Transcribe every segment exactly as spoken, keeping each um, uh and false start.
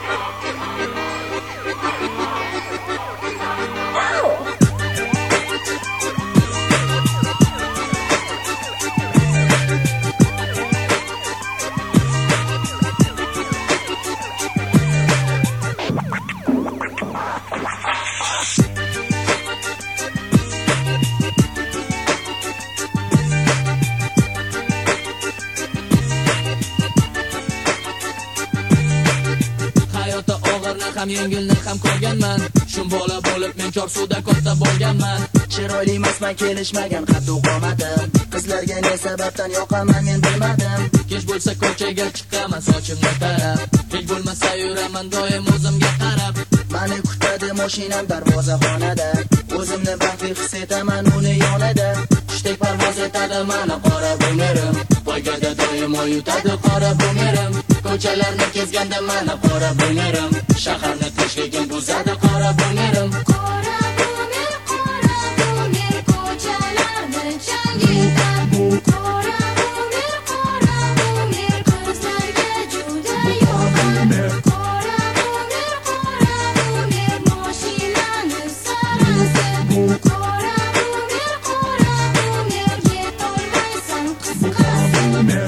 ham yengilni ham ko'rganman. Shun bola bo'lib men Chorsuda katta bo'lganman. Chiroyli emasman, kelishmagan qaddu qomatim. Qizlarga ne sababdan yoqaman men bilmadim. Kech bo'lsa ko'chaga chiqaman sochimni tarab. Hech bo'lmasa yuraman doim o'zimga qarab. Mani kutadi mashinam darvozaxonada. O'zimni baxtli his etaman uni yonida. Qushday parvoz etadi mani qora bumerim. Poygada doim oyutadi qora bumerim. Ko'chalarni kezganda mani qora bumerim. Shaharni tinchligim buzadi qora bumerim. Qora bumer, qora bumer, ko'chalarni changitar. Qora bumer, qora bumer, qizlarga juda yoqar. Qora bumer, qora bumer, mashinani sarasi. Qora bumer, qora bumer, yetolmaysan qisqasi.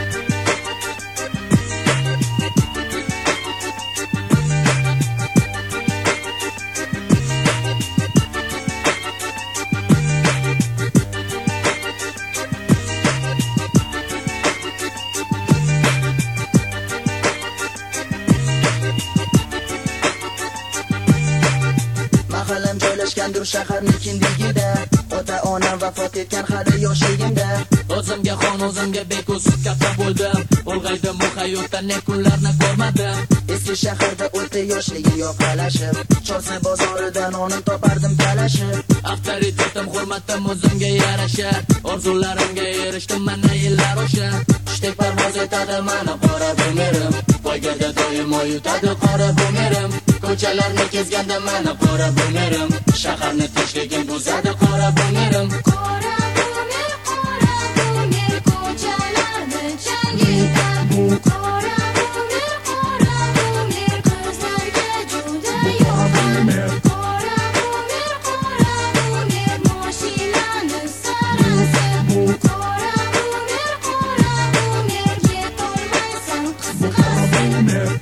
Mahallam joylashgandir shaharning kindigida. Ota onam vafot etgan hali yoshligimda. O'zimga xon, o'zimga bekus katta bo'ldim. Ulg'aydim bu hayotda ne kunlarni ko'rmadim. Eski shaharda o'ta yoshligim yoqalashib, Chorsu bozoridan onim topardim talashib. Avtoritetim, hurmatim o'zimga yarasha. Orzularimga erishdim mana yillar o'sha. Qushday parvoz etadi mani qora bumerim. Poygada doim oyutadi qora bumerim. Ko'chalarni kezganda mani qora bumerim. Shaharni tinchligim buzadi qora bumerim. Qora bumer, qora bumer, ko'chalarni changitar. Qora bumer, qora bumer, qizlarga juda yoqar. Qora bumer, qora bumer, mashinani sarasi. Qora bumer, qora bumer, yetolmaysan qisqasi.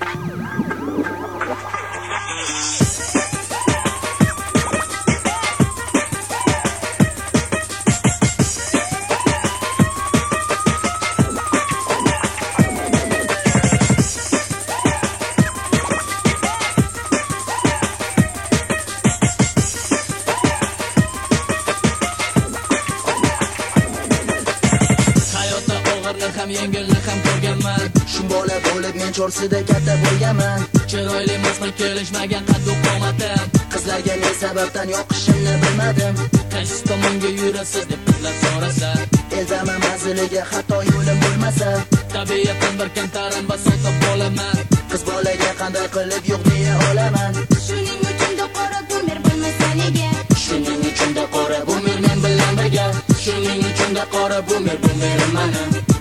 Ham yengilni ham ko'rganman. Shu bola bo'lib men Chorsuda katta bo'lganman. Chiroyli emasman, kelishmagan qaddu qomatim. Qizlarga ne sababdan yoqishimni bilmadim. Qaysi tomonga yurasiz deb qizlar so'rasa, Eldama manziliga hatto yo'lim bo'lmasa, tabiatan bir kamtarin va sotib bo'laman. Qiz bolaga qanday qilib yo'q deya olaman. Shuning uchun da qora bumer bo'lmasa nega? Shuning uchun da qora bumer men bilan birga. Shuning uchun da qora bumer bumerim mani.